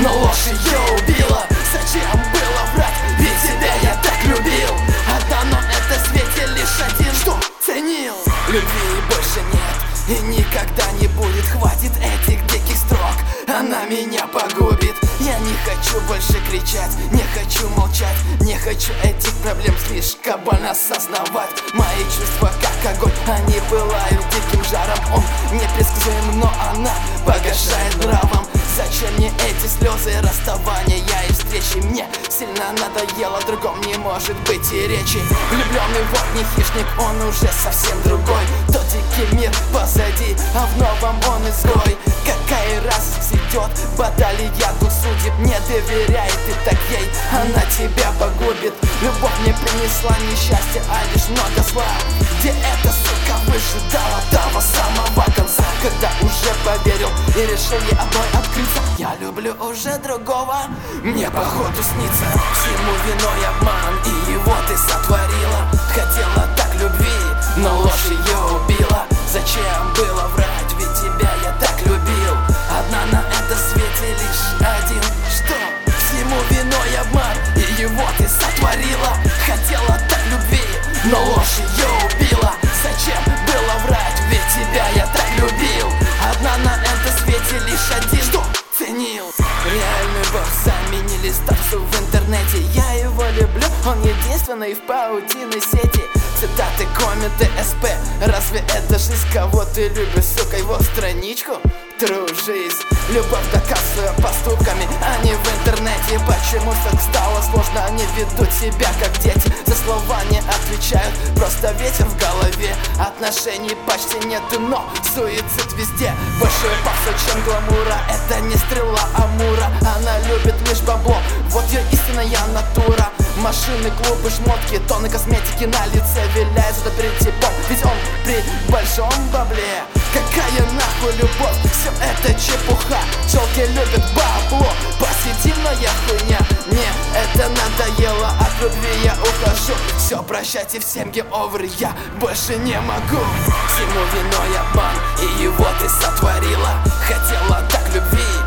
но ложь ее убила. Зачем было врать, ведь тебя я так любил. Одна, но это в свете лишь один, что ценил. Любви больше нет и никогда не будет. Хватит этих диких строк, она меня погубит. Я не хочу больше кричать, не хочу молчать, не хочу этих проблем слишком больно осознавать. Мои чувства как огонь, они пылают диким жаром. Он непредсказуем, но она погашает нравом. Зачем мне эти слезы расставания и встречи? Мне сильно надоело, о другом не может быть и речи. Влюбленный вот не хищник, он уже совсем другой. Тот дикий мир позади, а в новом он изгой. Какая раз идет баталия дух судеб. Не доверяй ты так ей, она тебя погубит. Любовь мне принесла несчастье, а лишь много зла. Где эта сука выжидала того самого конца, когда уже поверил и решил ей одной открыться. Я люблю уже другого, мне походу снится. Всему виной обман, и его ты сотворила. Хотела так любви, но ложь ее убила. Зачем было врать, ведь тебя я так любил. Одна на этом свете лишь один, что всему виной обман, и его ты сотворила. Хотела так любви, но ложь ее убила. Зачем было врать, ведь тебя я так любил. Одна на этом свете лишь один, что ценил. Реальный бог заменили статусу в интернете. Я его люблю, он единственный в паутиной сети. Цитаты, комменты, СП. Разве это жизнь, кого ты любишь, сука, его страничку? True жизнь. Любовь доказываю поступками, а не в интернете. Почему так стало сложно, они ведут себя как дети. За слова не отвечают, просто ветер в голове. Отношений почти нету, но суицид везде. Больше пафоса, чем гламура, это не стрела Амура. Она любит лишь бабло, вот ее истинная натура. Машины, клубы, шмотки, тонны косметики на лице. Виляется перед типом, ведь он при большом бабле. Какая нахуй любовь, все это чепуха. Челки любят бабло, позитивная хуйня. Мне это надоело, от любви я ухожу. Все, прощайте, всем гейм-овер, я больше не могу. Всему виной обман, и его ты сотворила. Хотела так любви,